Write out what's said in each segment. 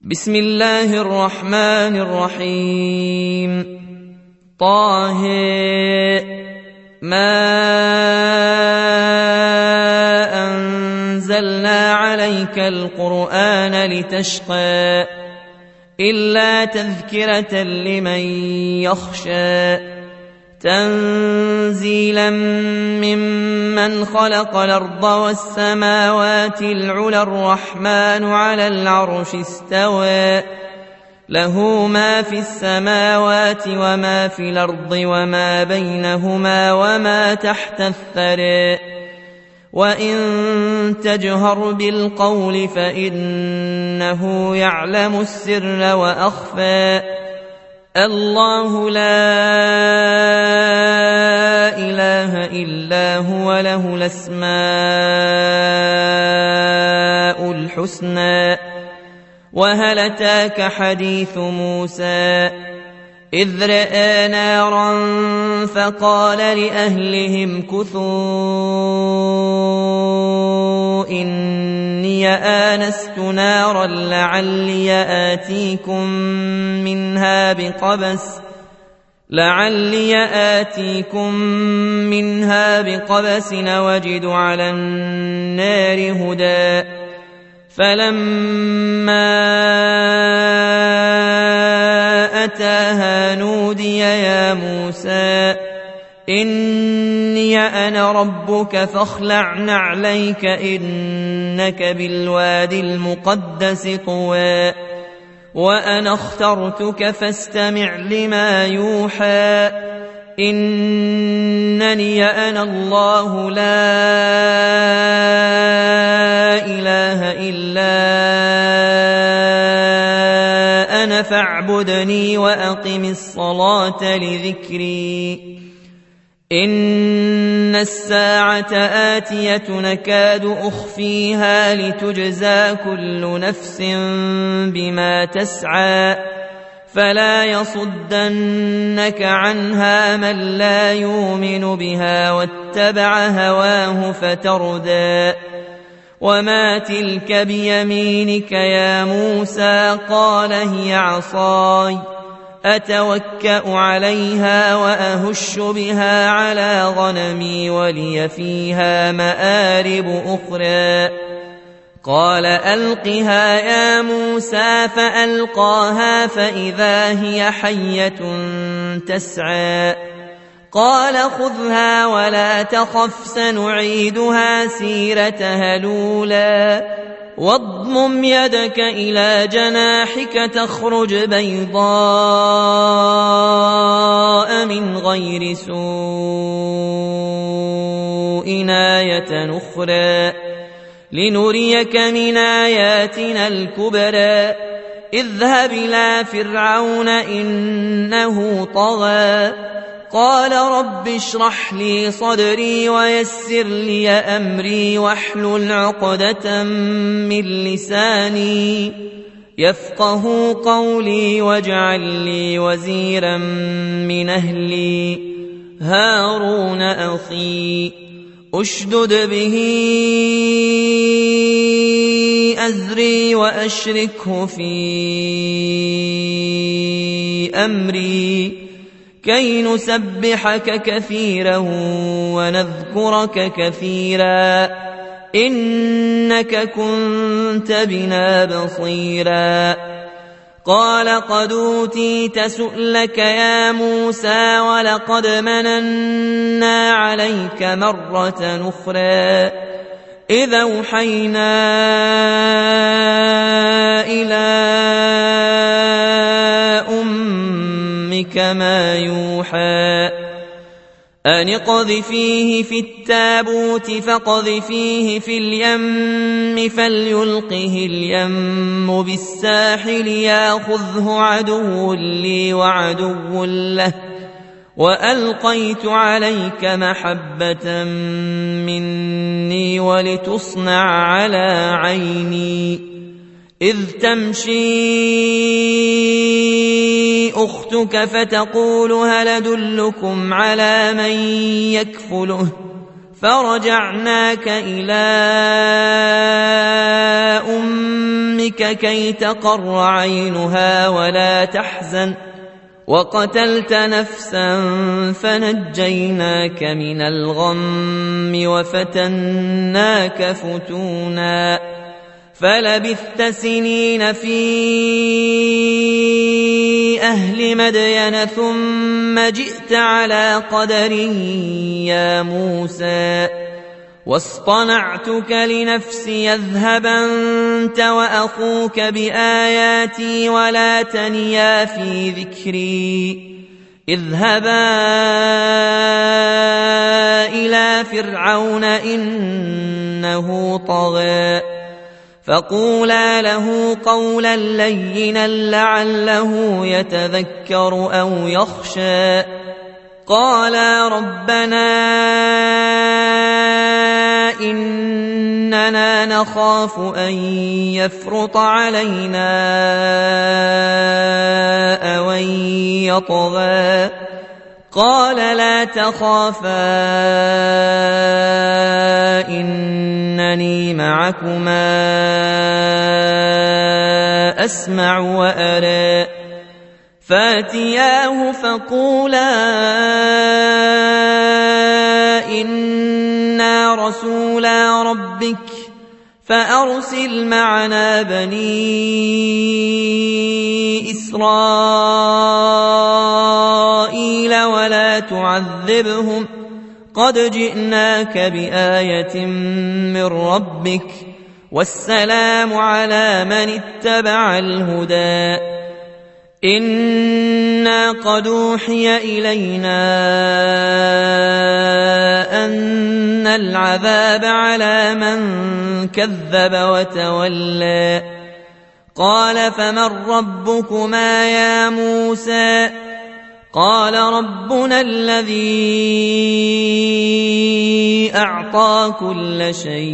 بسم الله الرحمن الرحيم. طه ما أنزلنا عليك القرآن لتشقى إلا تذكرة لمن يخشى تنزيلا ممن خلق الأرض والسماوات العلى الرحمن على العرش استوى له ما في السماوات وما في الأرض وما بينهما وما تحت الثرى وإن تجهر بالقول فإنه يعلم السر وأخفى الله لا إله إلا هو له الأسماء الحسنى وهل أتاك حديث موسى إذ رأى نارا فقال لأهلهم كثوا إني آنست نارا لعلي آتيكم منها بقبس وجد على النار هدى فلما أتاها نودي يا موسى إني أنا ربك فاخلع نعليك إنك بالوادي المقدس طوى وأنا اخترتك فاستمع لما يوحى إنني أنا الله لا إله إلا أنا فاعبدني وأقم الصلاة لذكري إن الساعة آتية نكاد أخفيها لتجزى كل نفس بما تسعى فلا يصدنك عنها من لا يؤمن بها واتبع هواه فتردى وما تلك بيمينك يا موسى قال هي عصاي أتوكأ عليها وأهش بها على غنمي ولي فيها مآرب أخرى قال ألقها يا موسى فألقاها فإذا هي حية تسعى قال خذها ولا تخف سنعيدها سيرتها الأولى واضمم يدك إلى جناحك تخرج بيضاء من غير سوء آية أخرى لنريك من آياتنا الكبرى اذهب إلى فرعون إنه طغى قال رب اشرح لي صدري ويسر لي أمري واحلل عقدة من لساني يفقه قولي واجعل لي وزيرا من أهلي هارون أخي أشدد به أزري وأشركه في أمري كي نسبحك كثيرا ونذكرك كثيرا إنك كنت بنا بصيرا قال قد أوتيت سؤلك يا موسى ولقد مننا عليك مرة أخرى إذا أوحينا إلى أمك ما يوحى أن اقذفيه في التابوت فاقذفيه في اليم فليلقه اليم بالساحل ياخذه عدو لي وعدو له وألقيت عليك محبة مني ولتصنع على عيني إذ تمشي أختك فتقول هل أدلكم على من يكفله فرجعناك إلى أمك كي تقر عينها ولا تحزن وقتلت نفسا فنجيناك من الغم وفتناك فتونا فلبثت سنين في أهل مدين ثم جئت على قدر يا موسى واصطنعتك لنفسي اذهب أنت وأخوك بآياتي ولا تنيا في ذكري اذهبا إلى فرعون إنه طغى فقولا له قولا لينا لعله يتذكر أو يخشى قالا ربنا إننا نخاف أن يفرط علينا أو أن يطغى قال لا تخافا إنني معكما أسمع وأرى فاتياه فقولا إنا رسولا ربك فأرسل معنا بني إسرائيل ولا تعذبهم قد جئناك بآية من ربك والسلام على من اتبع الهدى إنا قد أوحي إلينا أن العذاب على من كذب وتولى قال فمن ربكما يا موسى قال ربنا الذي أعطى كل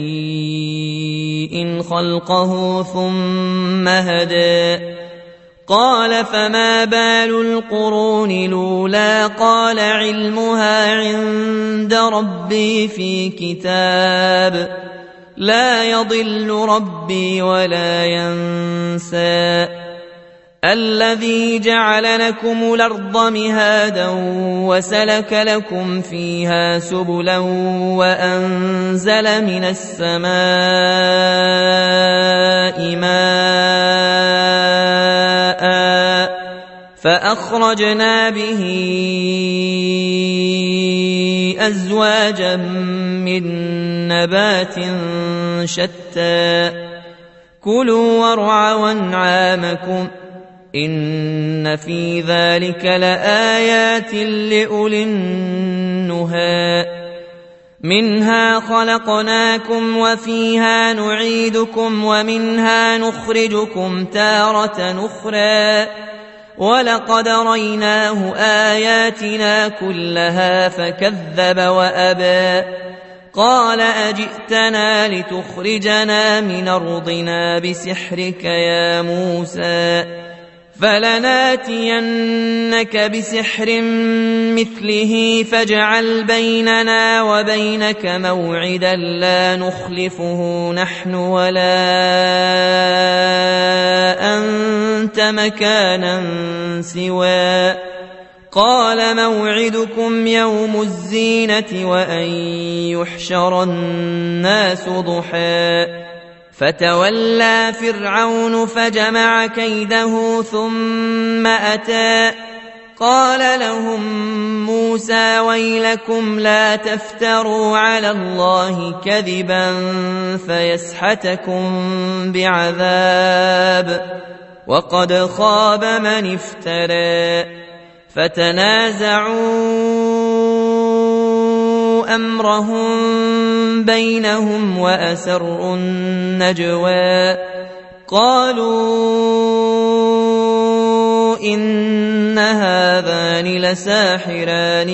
شيء خلقه ثم هدى قال فما بال القرون الأولى قال علمها عند ربي في كتاب لا يضل ربي ولا ينسى الذي جعل لكم الأرض مهادا وسلك لكم فيها سبلا وأنزل من السماء ماء فأخرجنا به أزواجا من نبات شتى كلوا وارعوا أنعامكم إن في ذلك لآيات لأولي النهى منها خلقناكم وفيها نعيدكم ومنها نخرجكم تارة أخرى ولقد ريناه آياتنا كلها فكذب وأبى قال أجئتنا لتخرجنا من أرضنا بسحرك يا موسى فلناتينك بسحر مثله فاجعل بيننا وبينك موعدا لا نخلفه نحن ولا أنت مكانا سوى قال موعدكم يوم الزينة وأن يحشر الناس ضحى فتولى فرعون فجمع كيده ثم أتى قال لهم موسى ويلكم لا تفتروا على الله كذبا فيسحتكم بعذاب وقد خاب من افترى فتنازعوا أمرهم بينهم وأسروا النجوى قالوا إن هذان لساحران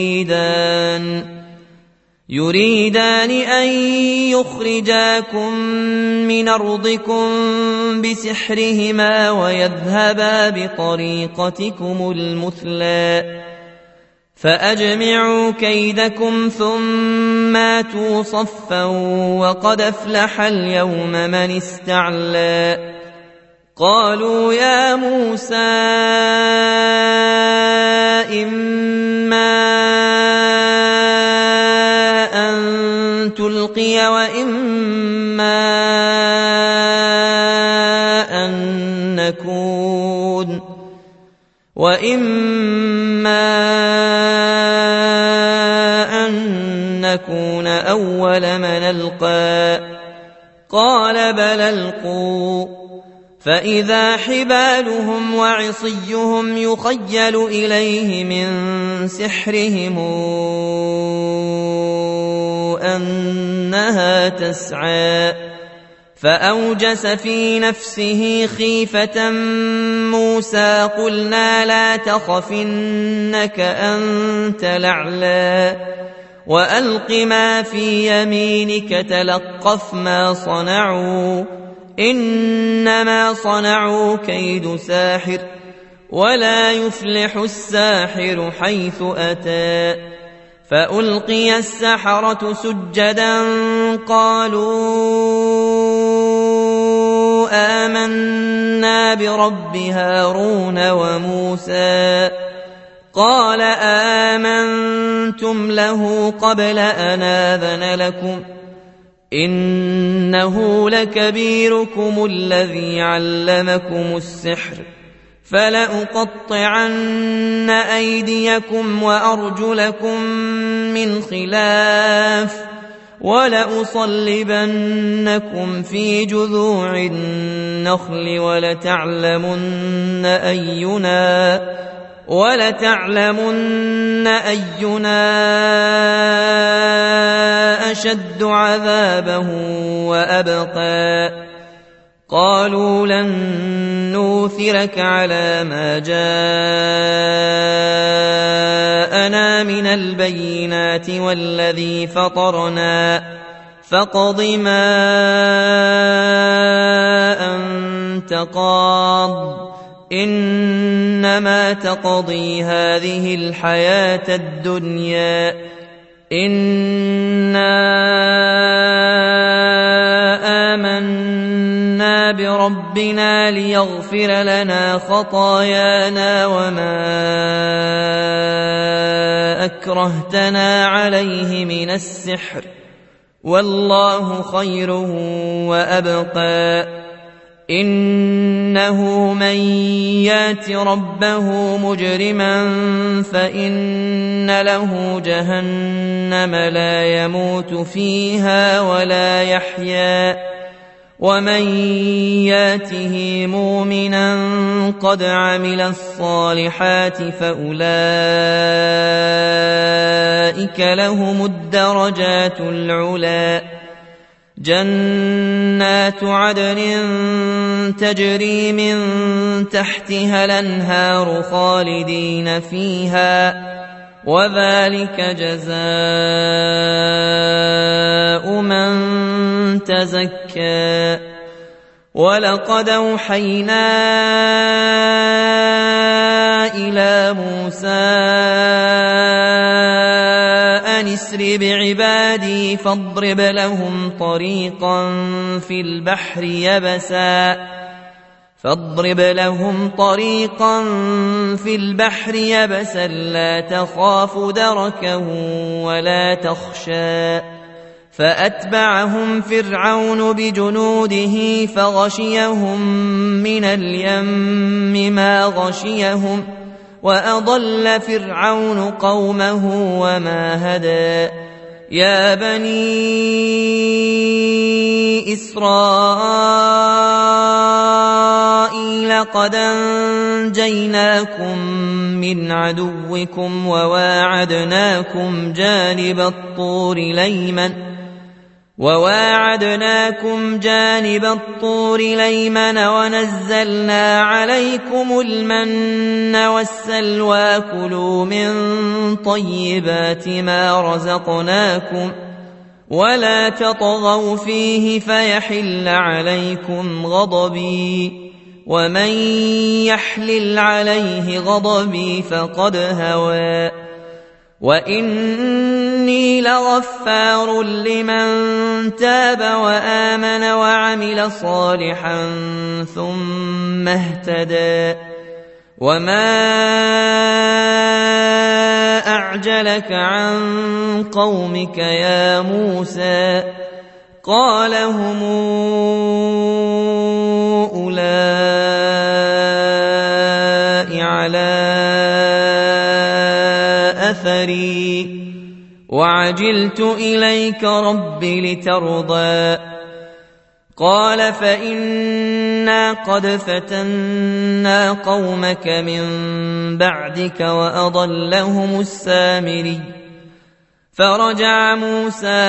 يريدان أن يخرجاكم من أرضكم بسحرهما ويذهبا بطريقتكم المثلى فأجمعوا كيدكم ثم آتوا صفا وقد أفلح اليوم من استعلى قالوا يا موسى إما أن تلقي وإما أن نكون أول من ألقى قال بل ألقوا فإذا حبالهم وعصيهم يخيل إليه من سحرهم أنها تسعى فأوجس في نفسه خيفة موسى قلنا لا تخف إنك أنت الأعلى وألق ما في يمينك تلقف ما صنعوا إنما صنعوا كيد ساحر ولا يفلح الساحر حيث أتى فألقي السحرة سجدا قالوا آمنا برب هارون وموسى قال آمنتم له قبل أن آذن لكم إنه لكبيركم الذي علمكم السحر فلأقطعن أيديكم وأرجلكم من خلاف ولأصلبنكم في جذوع النخل ولتعلمن أينا أشد عذابا وأبقى قالوا لن نوثرك على ما جاءنا من البينات والذي فطرنا فاقض ما أنت قاض إنما تقضي هذه الحياة الدنيا إنا آمنا بربنا ليغفر لنا خطايانا وما أكرهتنا عليه من السحر والله خير وأبقى إنه من يات ربه مجرما فإن له جهنم لا يموت فيها ولا يحيا ومن ياته مؤمنا قد عمل الصالحات فأولئك لهم الدرجات العلى جنات عدن تجري من تحتها الأنهار خالدين فيها وذلك جزاء من تزكى ولقد أوحينا إلى موسى أن اسر بعبادي فاضرب لهم طريقا في البحر يبسا لا تخاف دركا ولا تخشى فأتبعهم فرعون بجنوده فغشيهم من اليم ما غشيهم وأضل فرعون قومه وما هدى يا بني إسرائيل قد أنجيناكم من عدوكم وواعدناكم جانب الطور الأيمن ونزلنا عليكم المن والسلوى كلوا من طيبات ما رزقناكم ولا تطغوا فيه فيحل عليكم غضبي ومن يحلل عليه غضبي فقد هوى وإني إني لغفار لمن تاب وآمن وعمل صالحا ثم اهتدى وما أعجلك عن قومك يا موسى قال هم أولئك على أثري وعجلت إليك رب لترضى قال فإنا قد فتنا قومك من بعدك وأضلهم السامري فرجع موسى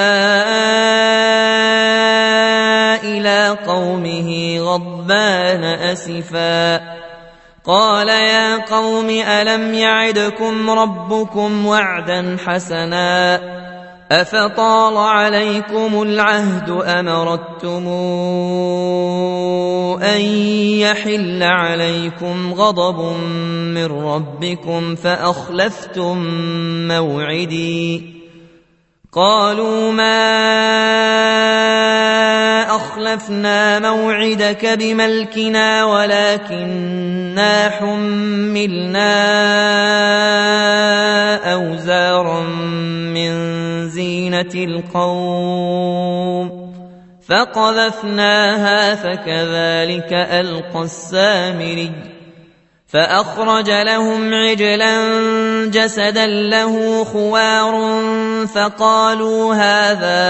إلى قومه غضبان أسفا قال يا قوم ألم يعدكم ربكم وعدا حسنا أفطال عليكم العهد أم أردتم أن يحل عليكم غضب من ربكم فأخلفتم موعدي قالوا ما أخلفنا موعدك بملكنا ولكننا حملنا أوزارا من زينة القوم فقذفناها فكذلك ألقى السامري فأخرج لهم عجلا جسدا له خوار فقالوا هذا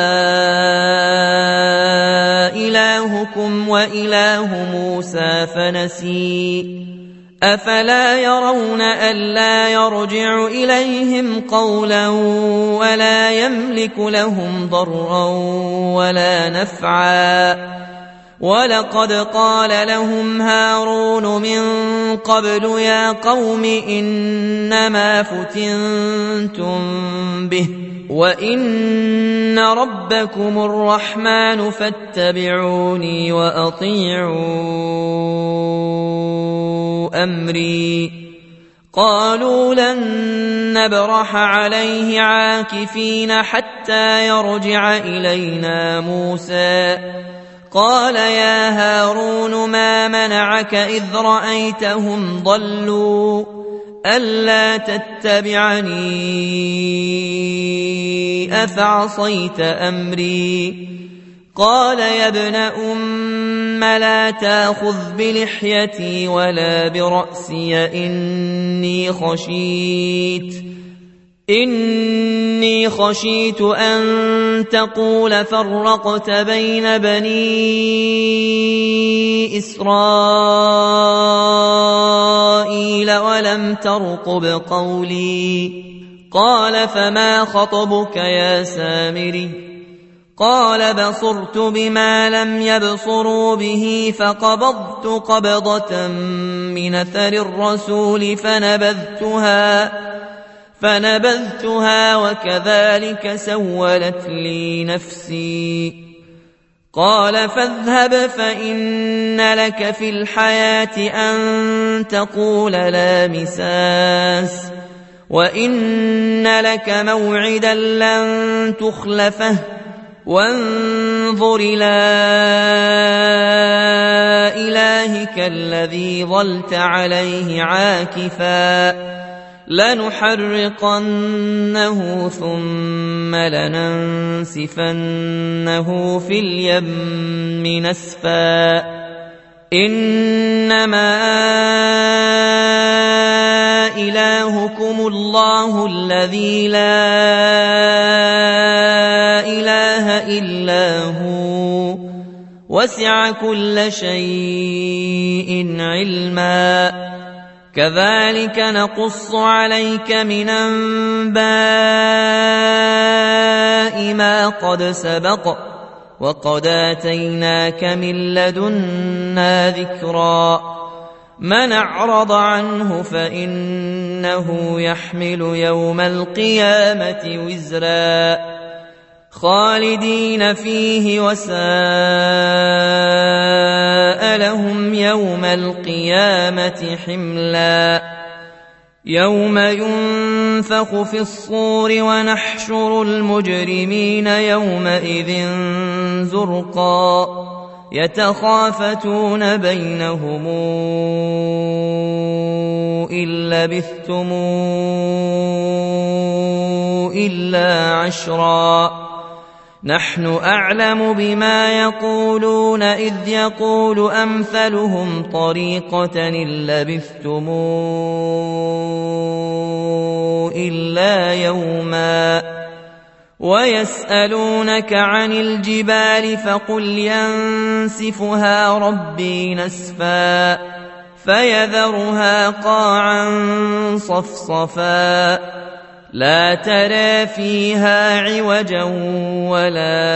إلهكم وإله موسى فنسي أفلا يرون ألا يرجع إليهم قولا ولا يملك لهم ضرا ولا نفعا ولقد قال لهم هارون من قبل يا قوم إنما فتنتم به وإن ربكم الرحمن فاتبعوني وأطيعوا أمري قالوا لن نبرح عليه عاكفين حتى يرجع إلينا موسى قال يا هارون ما منعك إذ رأيتهم ضلوا ألا تتبعني أفعصيت أمري قال يا ابن أم لا تأخذ بلحيتي ولا برأسي إني خشيت أن تقول فرقت بين بني إسرائيل ولم ترقب قولي قال فما خطبك يا سامري قال بصرت بما لم يبصروا به فقبضت قبضة من أثر الرسول فنبذتها وكذلك سولت لي نفسي قال فاذهب فإن لك في الحياة أن تقول لا مساس وإن لك موعدا لن تخلفه وانظر إلى إلهك الذي ظلت عليه عاكفا لنحرقنه ثم لننسفنه في اليم نسفا إنما إلهكم الله الذي لا إله إلا هو وسع كل شيء علما كذلك نقص عليك من أنباء ما قد سبق وقد آتيناك من لدنا ذكرا من أعرض عنه فإنه يحمل يوم القيامة وزرا خالدين فيه وساء لهم يوم القيامة حملا يوم ينفخ في الصور ونحشر المجرمين يومئذ زرقا يتخافتون بينهم إن لبثتم إلا عشرا نحن أعلم بما يقولون إذ يقول أمثلهم طريقة إن لبثتم إلا يوما ويسألونك عن الجبال فقل ينسفها ربي نسفا فيذرها قاعا صفصفا لا ترى فيها عوجا ولا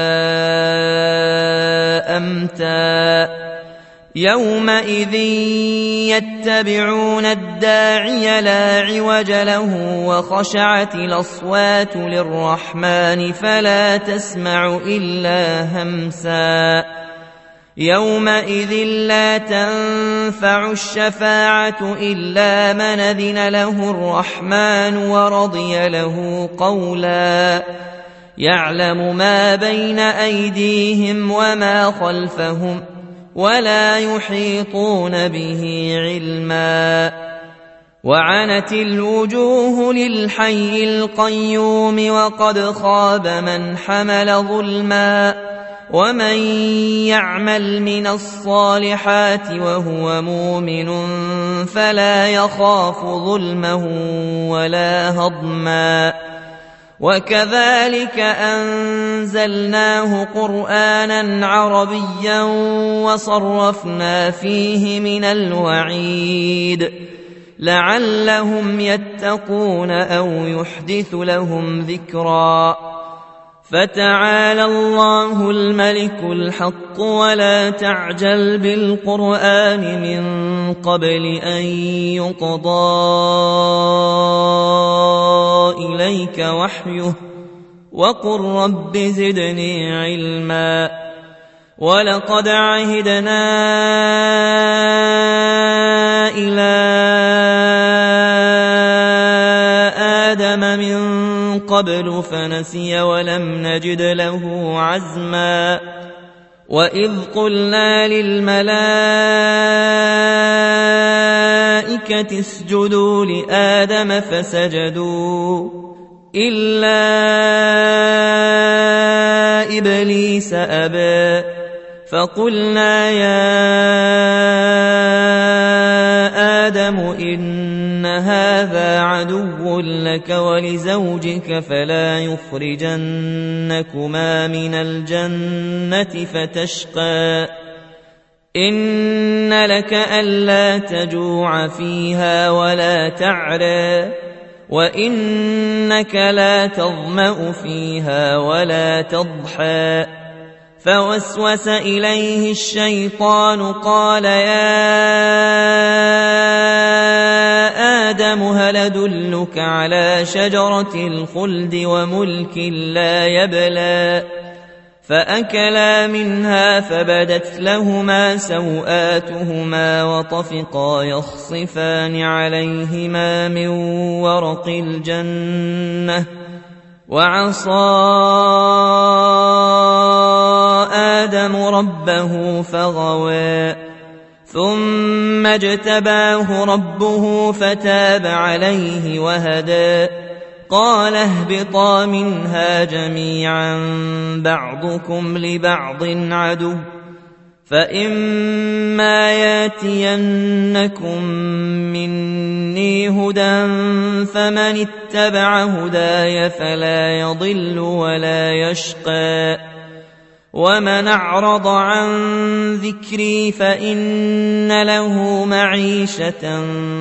أمتا يومئذ يتبعون الداعي لا عوج له وخشعت الأصوات للرحمن فلا تسمع إلا همسا يومئذ لا تنفع الشفاعة إلا من أذن له الرحمن ورضي له قولا يعلم ما بين أيديهم وما خلفهم ولا يحيطون به علما وعنت الوجوه للحي القيوم وقد خاب من حمل ظلما ومن يعمل من الصالحات وهو مؤمن فلا يخاف ظلما ولا هضما وكذلك أنزلناه قرآنا عربيا وصرفنا فيه من الوعيد لعلهم يتقون أو يحدث لهم ذكرا فتعالى الله الملك الحق ولا تعجل بالقرآن من قبل أن يقضى إليك وحيه وقل رب زدني علما ولقد عهدنا إلى آدم من قبل فنسي ولم نجد له عزما وإذ قلنا للملائكة اسجدوا لآدم فسجدوا إلا إبليس أبى فقلنا يا آدم إن هذا عدو لك ولزوجك فلا يخرجنكما من الجنة فتشقى إن لك ألا تجوع فيها ولا تعرى وإنك لا تظمأ فيها ولا تضحى فوسوس إليه الشيطان قال يا آدم هل أدلك على شجرة الخلد وملك لا يبلى فأكلا منها فبدت لهما سوآتهما وطفقا يخصفان عليهما من ورق الجنة وعصى آدم ربه فغوى ثم اجتباه ربه فتاب عليه وهدى قال اهبطا منها جميعا بعضكم لبعض عدو فإما ياتينكم مني هدى فمن اتبع هداي فلا يضل ولا يشقى ومن أعرض عن ذكري فإن له معيشة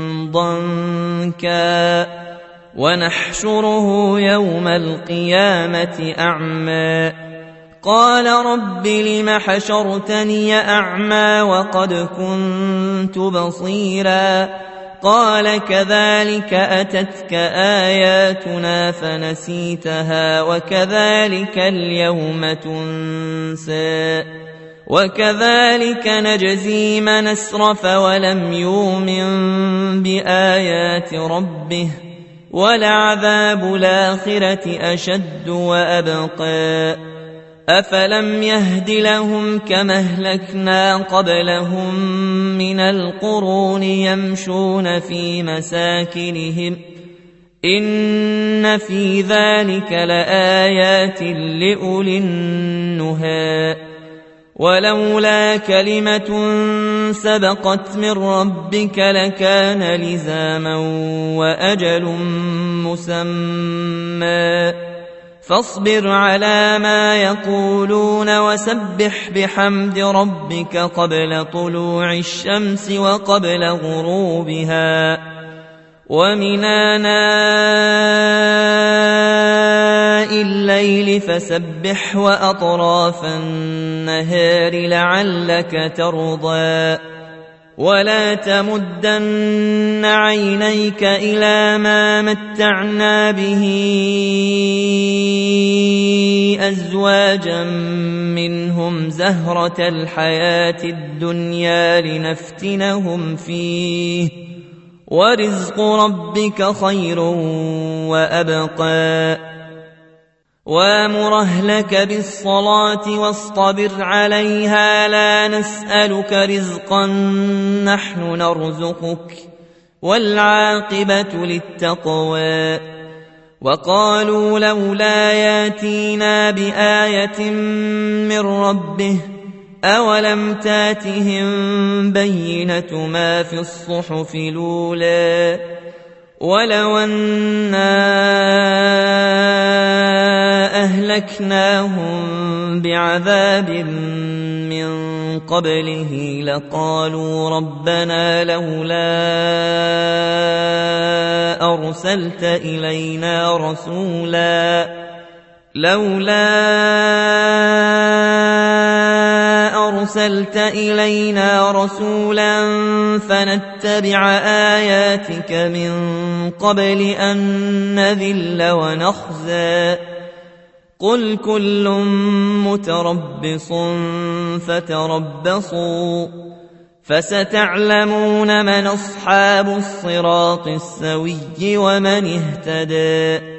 ضنكا ونحشره يوم القيامة أعمى قال رب لم حشرتني أعمى وقد كنت بصيرا قال كذلك أتتك آياتنا فنسيتها وكذلك اليوم تنسى وكذلك نجزي من أسرف ولم يؤمن بآيات ربه ولعذاب الآخرة أشد وأبقى أفلم يهد لهم كما أهلكنا قبلهم من القرون يمشون في مساكنهم إن في ذلك لآيات لأولي النهى ولولا كلمة سبقت من ربك لكان لزاما وأجل مسمى فاصبر على ما يقولون وسبح بحمد ربك قبل طلوع الشمس وقبل غروبها ومن آناء الليل فسبح وأطراف النهار لعلك ترضى ولا تمدن عينيك إلى ما متعنا به أزواجا منهم زهرة الحياة الدنيا لنفتنهم فيه ورزق ربك خير وأبقى وامر أهلك بالصلاة واصطبر عليها لا نسألك رزقا نحن نرزقك والعاقبة للتقوى وقالوا لولا ياتينا بآية من ربه أولم تاتهم بينة ما في الصحف الأولى ولو أنا أهلكناهم بعذاب من قبله لقالوا ربنا لولا أرسلت إلينا رسولا فنتبع آياتك من قبل أن نذل ونخزى قل كل متربص فتربصوا فستعلمون من أصحاب الصراط السوي ومن اهتدى